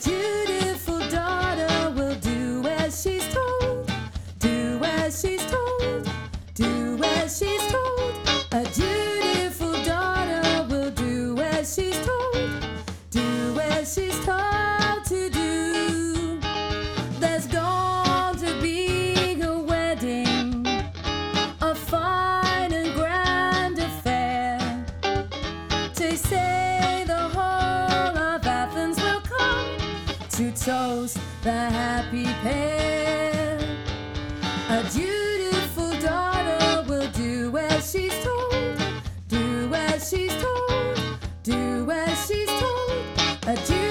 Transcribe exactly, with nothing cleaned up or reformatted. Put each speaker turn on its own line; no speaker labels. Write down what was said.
dutiful daughter will do as she's told. Do as she's told. Do as she's told. A dutiful daughter will do as she's told. Do as she's told to do. There's going to be a wedding, a fine and grand affair. They say the whole of Athens will come to toast the happy pair. A dutiful daughter will do as she's told. Do as she's told. Do as she's told. A